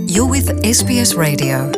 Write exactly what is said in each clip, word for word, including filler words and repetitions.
You're with S B S Radio.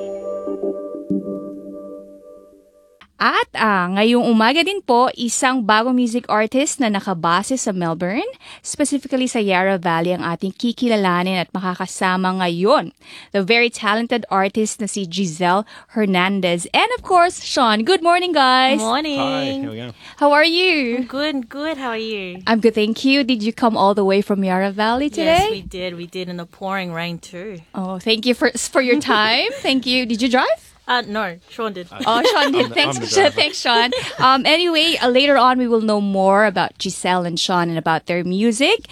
At ah, ngayong umaga din po, isang bagong music artist na nakabase sa Melbourne, specifically sa Yarra Valley ang ating kikilalanin at makakasama ngayon. The very talented artist na si Giselle Hernandez. And of course, Sean. Good morning, guys. Morning. Hi, here we go. How are you? Good, good. How are you? I'm good, thank you. Did you come all the way from Yarra Valley today? Yes, we did. We did in the pouring rain too. Oh, thank you for for your time. Thank you. Did you drive? Uh, no, Sean did. Oh, Sean did. I'm the- Thanks, I'm the driver. thanks, Sean. Um, anyway, uh, later on, we will know more about Giselle and Sean and about their music.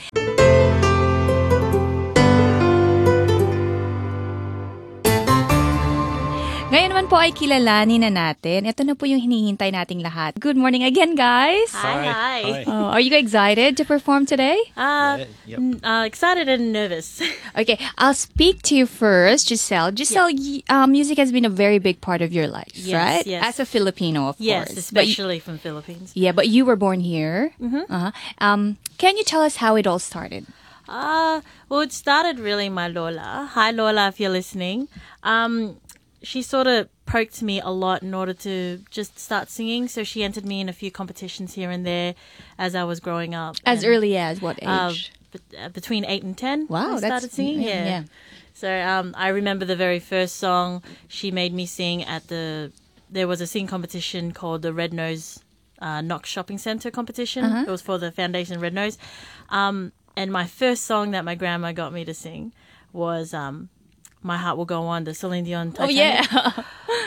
Ngayon naman po ay kilalanin na natin. Ito na po yung hinihintay nating lahat. Good morning again, guys. Hi, hi. Hi. Oh, are you excited to perform today? Uh, Yeah, yep. n- uh, excited and nervous. Okay, I'll speak to you first, Giselle. Giselle, y uh, music has been a very big part of your life, Yes, right? yes. As a Filipino, of Yes, course. But you- especially from Philippines. Yeah, but you were born here. Mm-hmm. Uh-huh. Um, can you tell us how it all started? Uh, well, it started really my Lola. Hi, Lola, if you're listening. Um, she sort of poked me a lot in order to just start singing. So she entered me in a few competitions here and there as I was growing up. As And, early as what age? uh, bet- uh, between eight and ten. Wow, I that's- started singing. yeah, Yeah. yeah. So um, I remember the very first song she made me sing at the. There was a singing competition called the Red Nose uh, Knox Shopping Centre competition. Uh-huh. It was for the Foundation Red Nose, um, and my first song that my grandma got me to sing was um, "My Heart Will Go On," the Celine Dion. Oh, Titanic. yeah.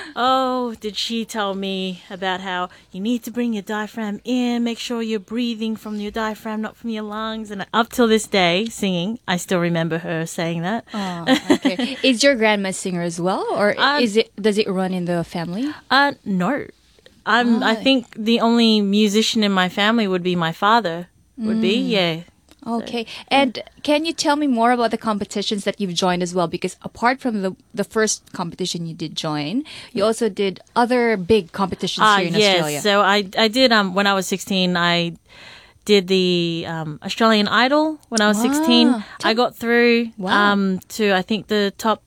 Oh, did she tell me about how you need to bring your diaphragm in, make sure you're breathing from your diaphragm, not from your lungs. And up till this day, singing, I still remember her saying that. Oh, okay. Is your grandma a singer as well? Or Um, is it? Does it run in the family? Uh, no. I'm, I Oh. think the only musician in my family would be my father, would be, Mm. yeah. Okay. And can you tell me more about the competitions that you've joined as well? Because apart from the the first competition you did join, you also did other big competitions Ah, here in yes. Australia. So I, I did, um, when I was sixteen, I did the um, Australian Idol when I was sixteen. Wow. I got through Wow. um, to, I think, the top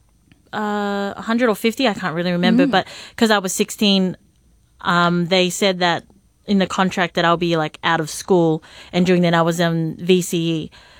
uh, one hundred or fifty. I can't really remember. Mm. But because I was sixteen, um, they said that in the contract that I'll be like out of school. And during then I was in V C E.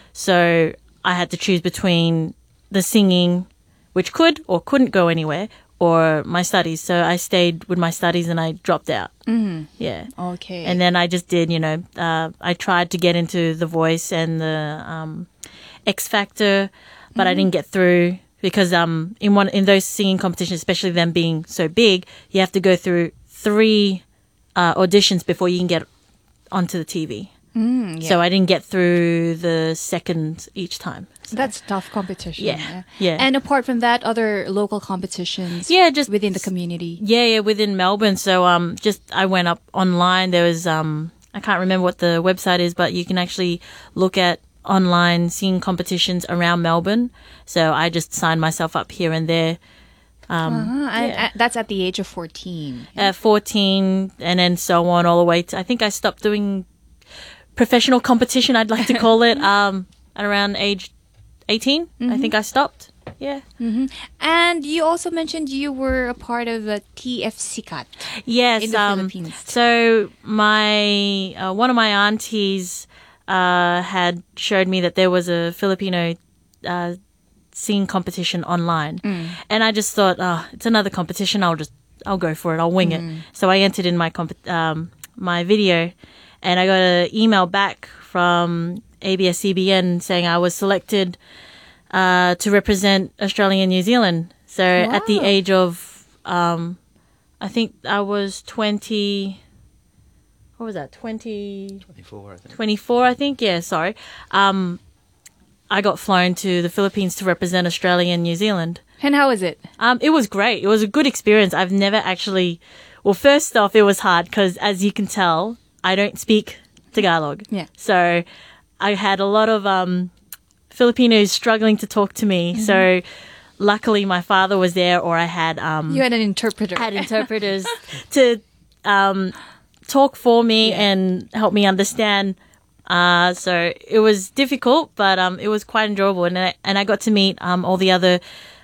So I had to choose between the singing, which could or couldn't go anywhere, or my studies. So I stayed with my studies and I dropped out. Mm-hmm. Yeah. Okay. And then I just did, you know, uh, I tried to get into The Voice and the um, X Factor, but I didn't get through because um, in one in those singing competitions, especially them being so big, you have to go through three uh, auditions before you can get onto the T V. Mm, yeah. So I didn't get through the second each time. So. That's tough competition. Yeah, yeah. And apart from that, other local competitions. Yeah, just- within the community. Yeah, yeah, within Melbourne. So um, just I went up online. There was um, I can't remember what the website is, but you can actually look at online singing competitions around Melbourne. So I just signed myself up here and there. Um, Uh-huh. And, yeah. uh, that's at the age of fourteen. At fourteen, and then so on all the way to, I think I stopped doing professional competition, I'd like to call it, um, at around age eighteen. I think I stopped. Yeah. And you also mentioned you were a part of the T F C C A T. Yes. In the um, Philippines. So my uh, one of my aunties uh, had showed me that there was a Filipino uh, singing competition online, and I just thought, oh, it's another competition. I'll just I'll go for it. I'll wing it. So I entered in my comp- um, my video, and I got an email back from A B S C B N saying I was selected uh, to represent Australia and New Zealand. So at the Wow. age of, um, I think I was twenty. What was that? twenty, twenty-four, I think. twenty-four, I think. Yeah, sorry. Um, I got flown to the Philippines to represent Australia and New Zealand. And how was it? Um, it was great. It was a good experience. I've never actually. Well, first off, it was hard because, as you can tell, I don't speak Tagalog. Yeah. So I had a lot of um, Filipinos struggling to talk to me. So luckily, my father was there, or I had um, You had an interpreter. had interpreters to um, talk for me Yeah. and help me understand. Uh, so it was difficult, but um, it was quite enjoyable, and I, and I got to meet um, all the other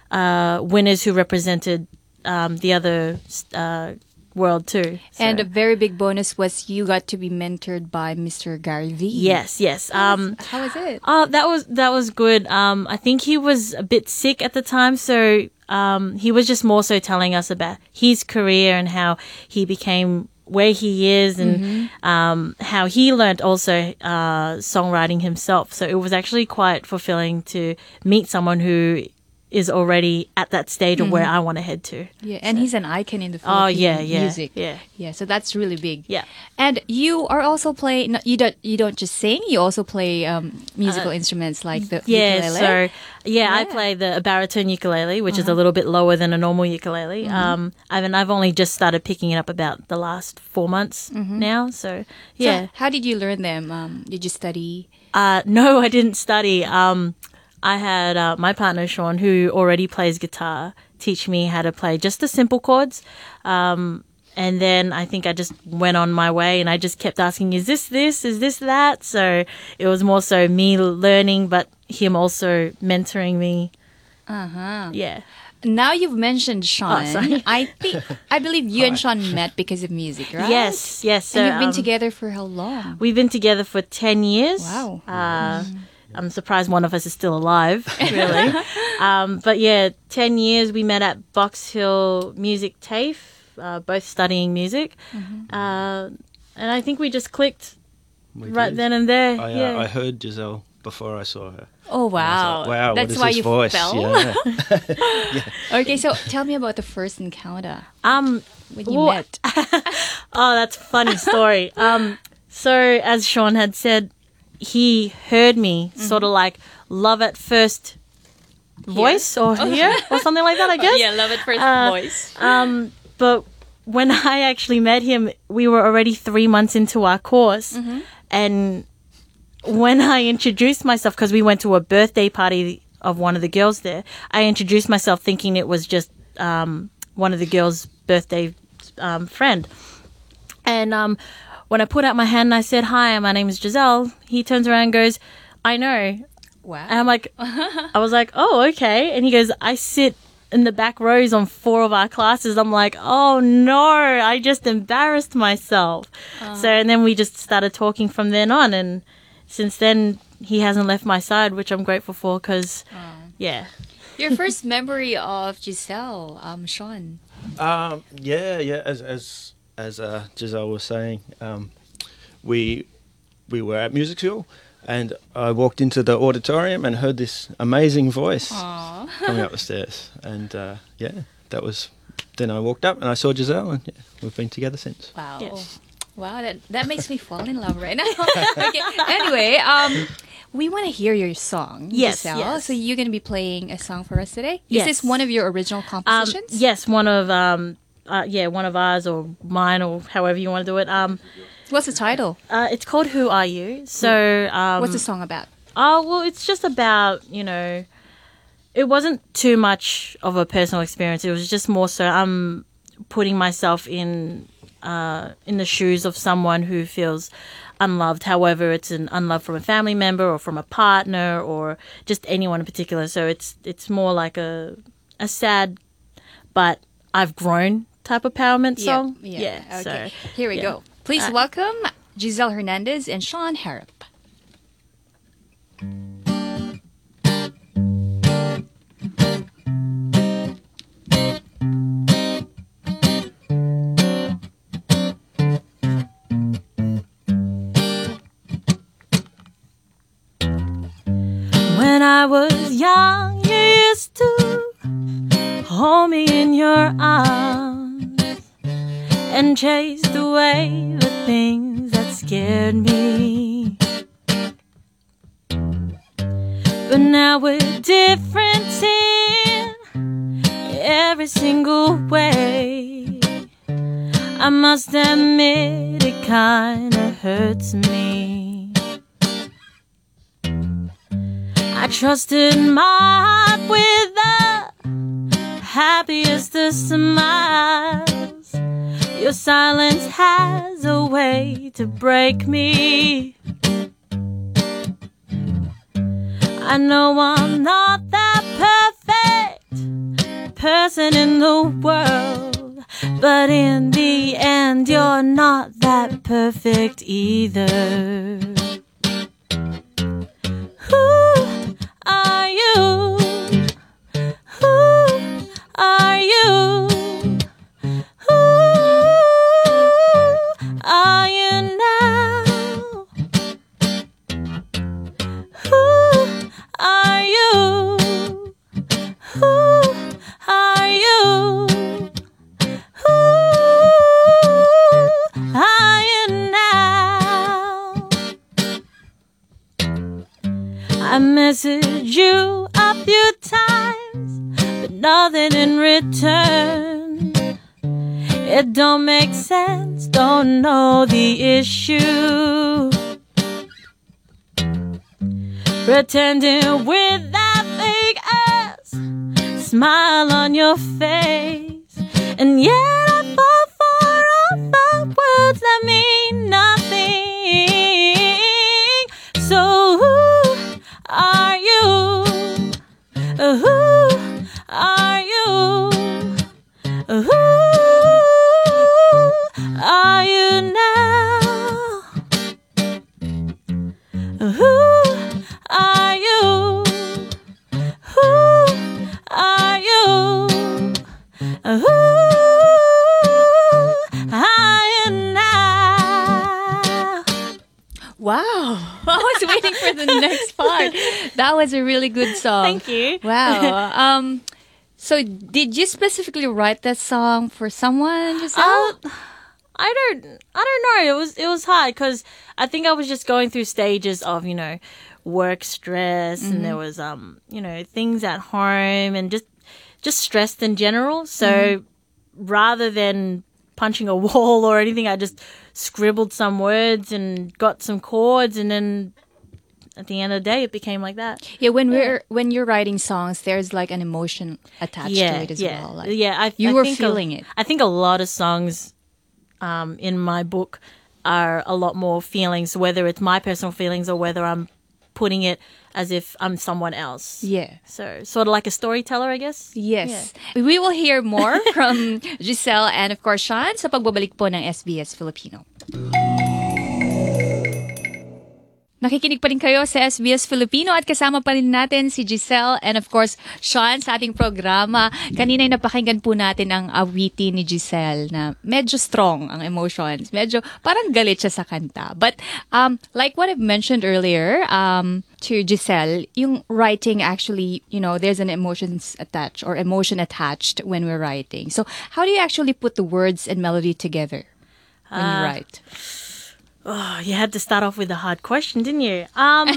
uh, winners who represented um, the other uh, world too. So. And a very big bonus was you got to be mentored by Mister Gary Vee. Yes, yes. Um, How was it? Oh, that was that was good. Um, I think he was a bit sick at the time, so um, he was just more so telling us about his career and how he became where he is, and Mm-hmm. um, how he learned also uh, songwriting himself. So it was actually quite fulfilling to meet someone who is already at that stage of where I want to head to. Yeah, and he's an icon in the Oh, Philippine yeah, yeah, music. yeah. Yeah, so that's really big. Yeah. And you are also play. No, you don't. You don't just sing. You also play um, musical instruments like the Uh, Yeah, ukulele. so yeah, I Yeah. play the baritone ukulele, which is a little bit lower than a normal ukulele. Um, I mean, I've only just started picking it up about the last four months now. So yeah, So how did you learn them? Um, did you study? uh, no, I didn't study. Um, I had uh, my partner Sean, who already plays guitar, teach me how to play just the simple chords. Um, and then I think I just went on my way, and I just kept asking, "Is this this? Is this that?" So it was more so me learning, but him also mentoring me. Uh huh. Yeah. Now you've mentioned Sean. Oh, sorry. I think I believe you and Sean met because of music, right? Yes, yes. So, And you've been um, together for how long? We've been together for ten years. Wow. Uh, I'm surprised one of us is still alive, really. um, but yeah, ten years. We met at Box Hill Music TAFE, uh, both studying music. Uh, and I think we just clicked We right did. then and there. I, uh, yeah. I heard Giselle before I saw her. Oh I was wow! like, wow, That's what is why this you voice? fell. Yeah. Okay, so tell me about the first encounter um, when you Well, met. Oh, that's a funny story. um, so as Sean had said, he heard me sort of like love at first voice or hear or something like that, I guess. love at first Uh, voice. Um, but when I actually met him, we were already three months into our course, and when I introduced myself, because we went to a birthday party of one of the girls there, I introduced myself thinking it was just um, one of the girls' birthday um, friend. And um, when I put out my hand and I said, "Hi, my name is Giselle," he turns around and goes, "I know." Wow. And I'm like, I was like, "Oh, okay." And he goes, "I sit in the back rows on four of our classes." I'm like, "Oh no, I just embarrassed myself." So, and then we just started talking from then on. And since then, he hasn't left my side, which I'm grateful for because, yeah. Your first memory of Giselle, um, Sean. Um, yeah, yeah. As as as uh, Giselle was saying, um, we we were at music school, and I walked into the auditorium and heard this amazing voice coming up the stairs, and uh, yeah, that was. Then I walked up and I saw Giselle, and yeah, we've been together since. Wow. Yes. Wow, that, that makes me fall in love right now. Okay. Anyway, um, we want to hear your song, Yes, Giselle. yes. So you're going to be playing a song for us today? Is Yes. this one of your original Um, compositions? yes, one of um, uh, yeah, one of ours or mine or however you want to do it. Um, What's the title? uh, it's called "Who Are You?" So um, What's the song about? Oh, well, it's just about, you know, it wasn't too much of a personal experience. It was just more so I'm putting myself in uh, in the shoes of someone who feels unloved. However, it's an unlove from a family member or from a partner or just anyone in particular. So it's it's more like a a sad, but I've grown type of empowerment song. Yeah. Okay. So Here we yeah. go. Please Uh, welcome Giselle Hernandez and Sean Harrop. When I was young, you used to hold me in your arms and chased away the things that scared me. But now we're different in every single way. I must admit it kinda hurts me. I trusted my heart with the happiest of smiles. Your silence has a way to break me. I know I'm not that perfect, person in the world, but in the end you're not that perfect either. Who are you? Who are you? Who are you now? Who are you? Who are you? Who are you now? I messaged you a few times, but nothing in return. It don't make sense, don't know the issue. Pretending with that fake ass smile on your face, and yet I fall for all the words that mean nothing. So who are you? Who are you? Who are you now? Who are you? Who are you? Who are you now? Wow. I was waiting for the next part. That was a really good song. Thank you. Wow. Um, so did you specifically write that song for someone, Giselle? Uh, I don't, I don't know. It was, it was hard because I think I was just going through stages of, you know, work stress, mm-hmm. and there was, um, you know, things at home and just, just stressed in general. So mm-hmm. rather than punching a wall or anything, I just scribbled some words and got some chords, and then at the end of the day, it became like that. Yeah, when yeah. we're when you're writing songs, there's like an emotion attached yeah, to it as yeah. well. Like, yeah, I, you I were think feeling a, it. I think a lot of songs um, in my book are a lot more feelings, whether it's my personal feelings or whether I'm putting it as if I'm someone else. Yeah. So sort of like a storyteller, I guess. Yes. Yeah. We will hear more from Giselle and of course Sean sa pagbabalik po ng S B S Filipino. Nakikinig pa rin kayo sa S B S Filipino at kasama pa rin natin si Giselle and of course Sean sa ating programa. Kanina ay napakinggan po natin ang awiti ni Giselle na medyo strong ang emotions. Medyo parang galit siya sa kanta. But um, like what I've mentioned earlier um, to Giselle, yung writing actually, you know, there's an emotions attached or emotion attached when we're writing. So how do you actually put the words and melody together when uh, you write? Oh, you had to start off with a hard question, didn't you? Um,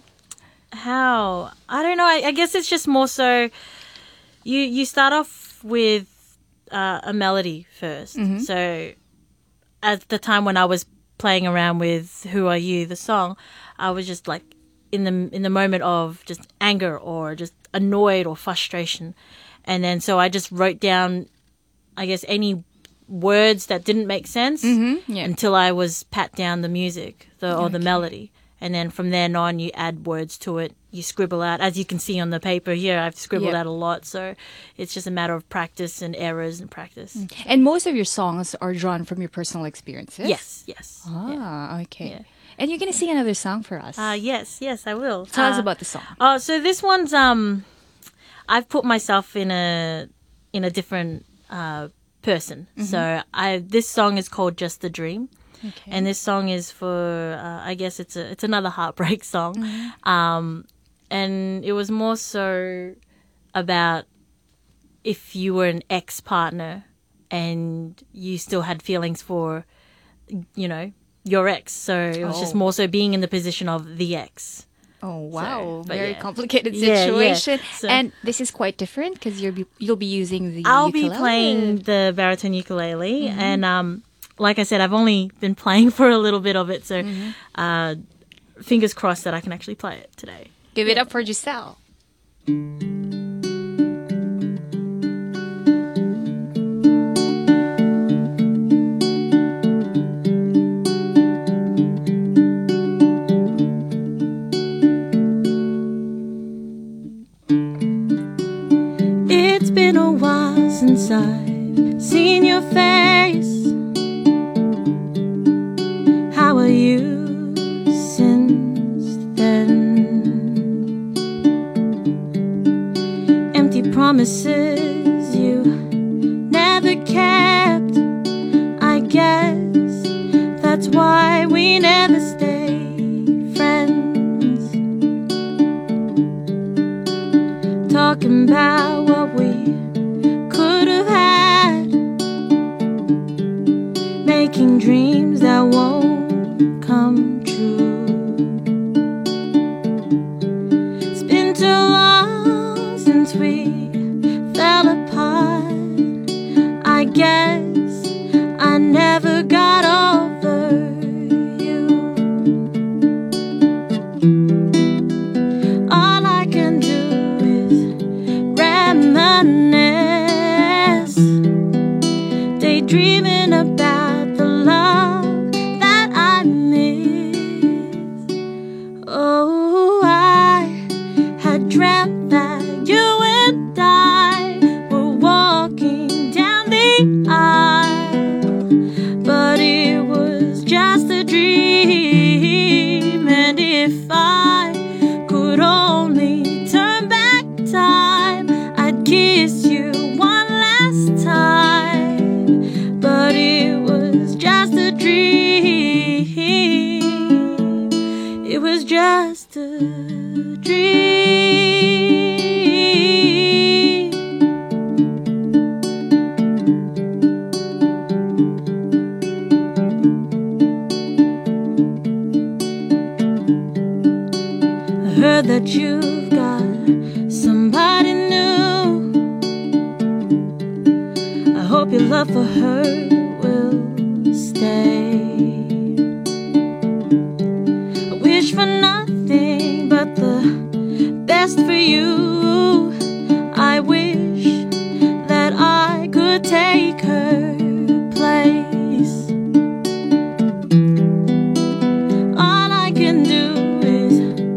how? I don't know. I, I guess it's just more so you you start off with uh, a melody first. Mm-hmm. So at the time when I was playing around with Who Are You, the song, I was just like in the in the moment of just anger or just annoyed or frustration. And then so I just wrote down, I guess, any words that didn't make sense mm-hmm, yeah. until I was pat down the music the, or okay. the melody. And then from then on, you add words to it. You scribble out. As you can see on the paper here, I've scribbled yep. out a lot. So it's just a matter of practice and errors and practice. And most of your songs are drawn from your personal experiences? Yes, yes. Ah, yeah. okay. Yeah. And you're going to sing another song for us. Uh, yes, yes, I will. Tell uh, us about the song. Oh, so this one's, um, I've put myself in a, in a different uh, person. Mm-hmm. So I this song is called Just a Dream. Okay. And this song is for, uh, I guess it's a it's another heartbreak song. Mm-hmm. Um, and it was more so about if you were an ex-partner and you still had feelings for, you know, your ex. So it was oh. just more so being in the position of the ex. Oh, wow. So, Very yeah. complicated yeah, situation. Yeah. So, and this is quite different because you'll be, you'll be using the I'll ukulele. be playing the baritone ukulele. Mm-hmm. And um, like I said, I've only been playing for a little bit of it. So mm-hmm. uh, fingers crossed that I can actually play it today. Give it up for Giselle. It's been a while since I've seen your face. How are you since then? Empty promises you never kept. I guess that's why we never stayed friends. Talking about what we could have had, making dreams that won't come true. It's been too long since we fell apart. I guess I never got over you. All I can do is reminisce, daydreaming about the love that I miss. Oh, I had dreamt that you and I were walking down the aisle, but it was just a dream. And if I could only turn back time, I'd kiss you one last time, but it was just a dream. It was just a dream. I heard that you've got somebody new. I hope your love for her will stay. I wish for nothing but the best for you. I wish that I could take her place. All I can do is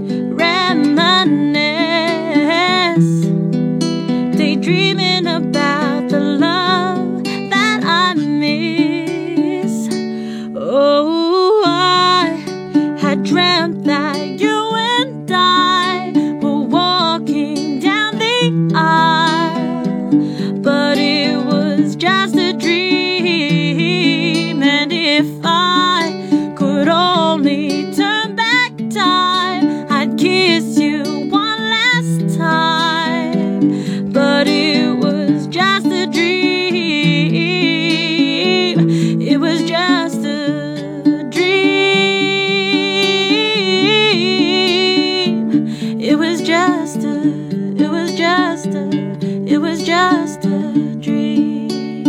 reminisce, daydreaming about the love that I miss. Oh, I had dreamt that you and I were walking down the aisle, but it was just a dream. And if I could only turn back time, I'd kiss you one last time, but it was just a dream. It was just a dream. It was just a, it was just a, it was just a dream.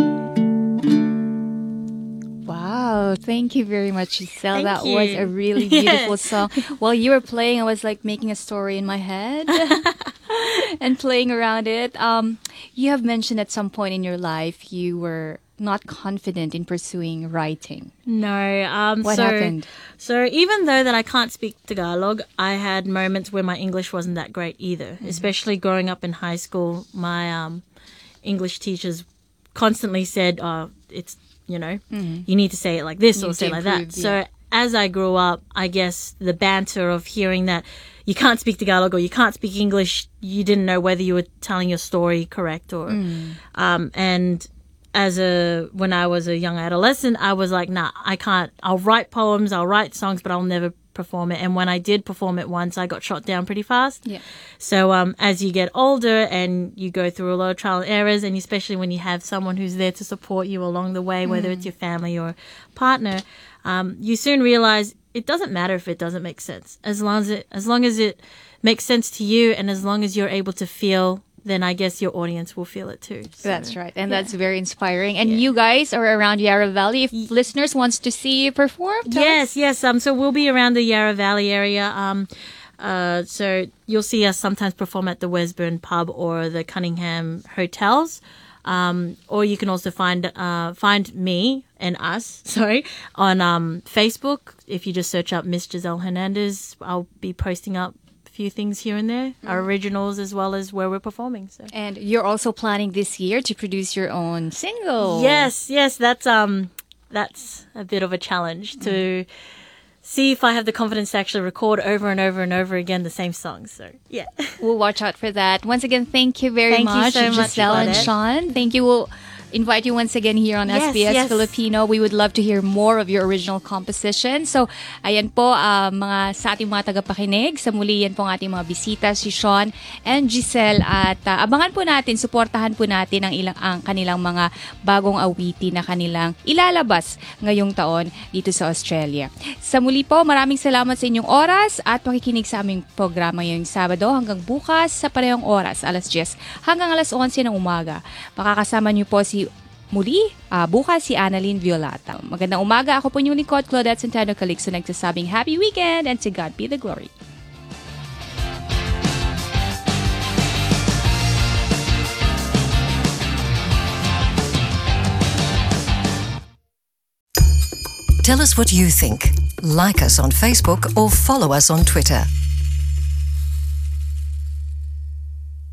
Wow, thank you very much, Giselle. Thank that was you. a really beautiful Yes. song. While you were playing, I was like making a story in my head and playing around it. Um, you have mentioned at some point in your life you were not confident in pursuing writing. No. Um, What so, happened? So even though that I can't speak Tagalog, I had moments where my English wasn't that great either. Especially growing up in high school, my um, English teachers constantly said, "Oh, it's you know, you need to say it like this You or need say to it like that." improve, So yeah. as I grew up, I guess the banter of hearing that you can't speak Tagalog or you can't speak English, you didn't know whether you were telling your story correct or, um, and as a when I was a young adolescent, I was like, nah, I can't. I'll write poems, I'll write songs, but I'll never perform it. And when I did perform it once, I got shot down pretty fast. Yeah. So um, as you get older and you go through a lot of trial and errors, and especially when you have someone who's there to support you along the way, whether it's your family or partner, um, you soon realize it doesn't matter if it doesn't make sense. As long as it, as long as it makes sense to you, and as long as you're able to feel, then I guess your audience will feel it too. So, That's right. And yeah. that's very inspiring. And you guys are around Yarra Valley. If listeners wants to see you perform, tell Yes, us. yes. Um, so we'll be around the Yarra Valley area. Um, uh, so you'll see us sometimes perform at the Wesburn Pub or the Cunningham Hotels. Um, or you can also find uh, find me and us, sorry, on um, Facebook. If you just search up Miss Giselle Hernandez, I'll be posting up few things here and there, our originals as well as where we're performing. So. And you're also planning this year to produce your own single. Yes, yes, that's um, that's a bit of a challenge to see if I have the confidence to actually record over and over and over again the same songs. So yeah, We'll watch out for that. Once again, thank you very Thank you much, so much, Giselle and Claudette. Sean. Thank you. We'll invite you once again here on Yes, S B S yes. Filipino. We would love to hear more of your original composition. So, ayan po, ah, mga sa ating mga tagapakinig. Sa muli, yan po ang ating mga bisita, si Sean and Giselle. At ah, abangan po natin, suportahan po natin ang, ilang, ang kanilang mga bagong awitin na kanilang ilalabas ngayong taon dito sa Australia. Sa muli po, maraming salamat sa inyong oras at pakikinig sa aming programa ngayong Sabado hanggang bukas sa parehong oras, alas diyes hanggang alas onse ng umaga. Makakasama niyo po si muli, ah, bukas si Annalyn Violata. Magandang umaga. Ako po yung lingkod, Claudette Centeno Calixto, nagsasabing happy weekend and to God be the glory. Tell us what you think. Like us on Facebook or follow us on Twitter.